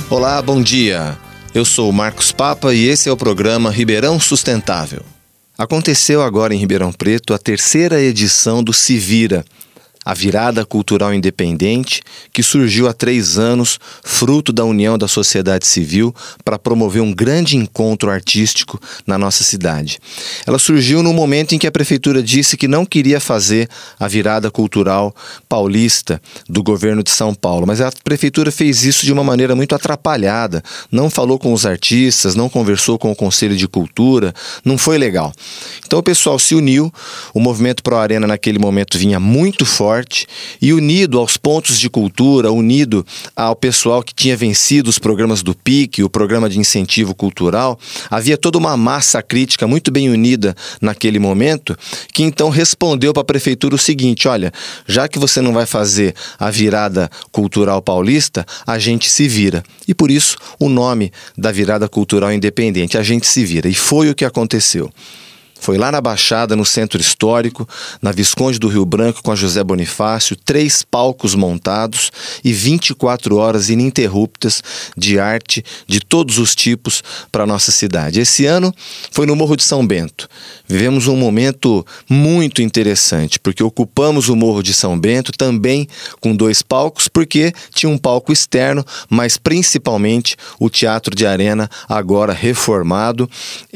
Olá, bom dia. Eu sou o Marcos Papa e esse é o programa Ribeirão Sustentável. Aconteceu agora em Ribeirão Preto a 3ª edição do Se Vira, a virada cultural independente que surgiu há 3 anos, fruto da união da sociedade civil para promover um grande encontro artístico na nossa cidade. Ela surgiu no momento em que a prefeitura disse que não queria fazer a virada cultural paulista do governo de São Paulo, mas a prefeitura fez isso de uma maneira muito atrapalhada, não falou com os artistas, não conversou com o Conselho de Cultura, não foi legal. Então o pessoal se uniu, o movimento Pro Arena naquele momento vinha muito forte, e unido aos pontos de cultura, unido ao pessoal que tinha vencido os programas do PIC, o programa de incentivo cultural, havia toda uma massa crítica muito bem unida naquele momento, que então respondeu para a prefeitura o seguinte: olha, já que você não vai fazer a virada cultural paulista, a gente se vira. E por isso o nome da virada cultural independente, a gente se vira. E foi o que aconteceu. Foi lá na Baixada, no Centro Histórico, na Visconde do Rio Branco com a José Bonifácio, 3 palcos montados e 24 horas ininterruptas de arte de todos os tipos para a nossa cidade. Esse ano foi no Morro de São Bento. Vivemos um momento muito interessante, porque ocupamos o Morro de São Bento também com 2 palcos, porque tinha um palco externo, mas principalmente o Teatro de Arena, agora reformado,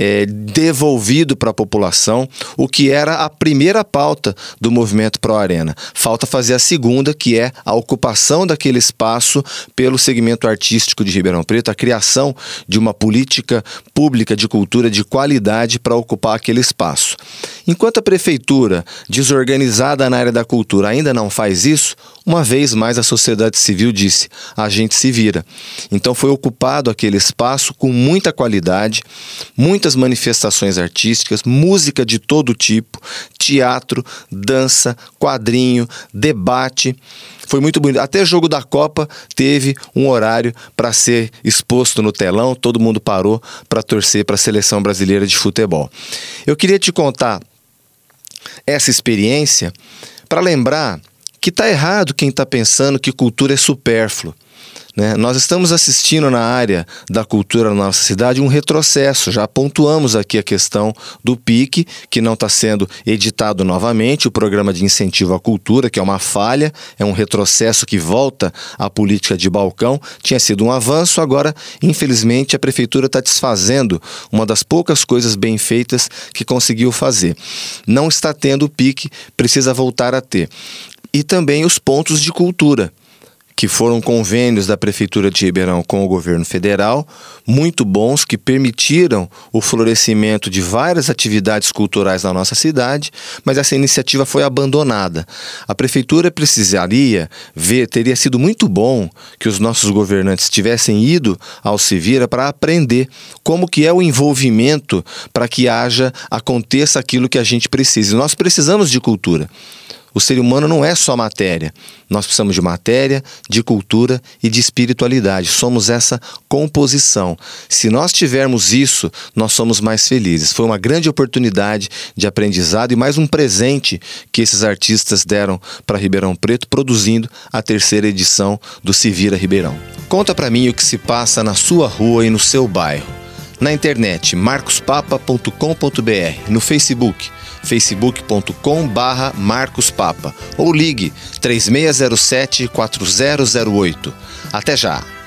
devolvido para a população, o que era a primeira pauta do movimento Pro Arena. Falta fazer a segunda, que é a ocupação daquele espaço pelo segmento artístico de Ribeirão Preto, a criação de uma política pública de cultura de qualidade para ocupar aquele espaço. Enquanto a prefeitura, desorganizada na área da cultura, ainda não faz isso, uma vez mais a sociedade civil disse: a gente se vira. Então foi ocupado aquele espaço com muita qualidade, muitas manifestações artísticas, música de todo tipo, teatro, dança, quadrinho, debate. Foi muito bonito. Até jogo da Copa teve um horário para ser exposto no telão, todo mundo parou para torcer para a seleção brasileira de futebol. Eu queria te contar essa experiência para lembrar que está errado quem está pensando que cultura é supérfluo. Nós estamos assistindo na área da cultura na nossa cidade um retrocesso. Já pontuamos aqui a questão do PIC, que não está sendo editado novamente, o programa de incentivo à cultura, que é uma falha, é um retrocesso que volta à política de balcão. Tinha sido um avanço, agora, infelizmente, a prefeitura está desfazendo uma das poucas coisas bem feitas que conseguiu fazer. Não está tendo o PIC, precisa voltar a ter. E também os pontos de cultura, que foram convênios da Prefeitura de Ribeirão com o governo federal, muito bons, que permitiram o florescimento de várias atividades culturais na nossa cidade, mas essa iniciativa foi abandonada. A Prefeitura precisaria ver, teria sido muito bom que os nossos governantes tivessem ido ao Se Vira para aprender como que é o envolvimento para que aconteça aquilo que a gente precisa. E nós precisamos de cultura. O ser humano não é só matéria. Nós precisamos de matéria, de cultura e de espiritualidade. Somos essa composição. Se nós tivermos isso, nós somos mais felizes. Foi uma grande oportunidade de aprendizado e mais um presente que esses artistas deram para Ribeirão Preto, produzindo a 3ª edição do Se Vira Ribeirão. Conta para mim o que se passa na sua rua e no seu bairro. Na internet, marcospapa.com.br, no Facebook, facebook.com/marcospapa ou ligue 3607-4008. Até já!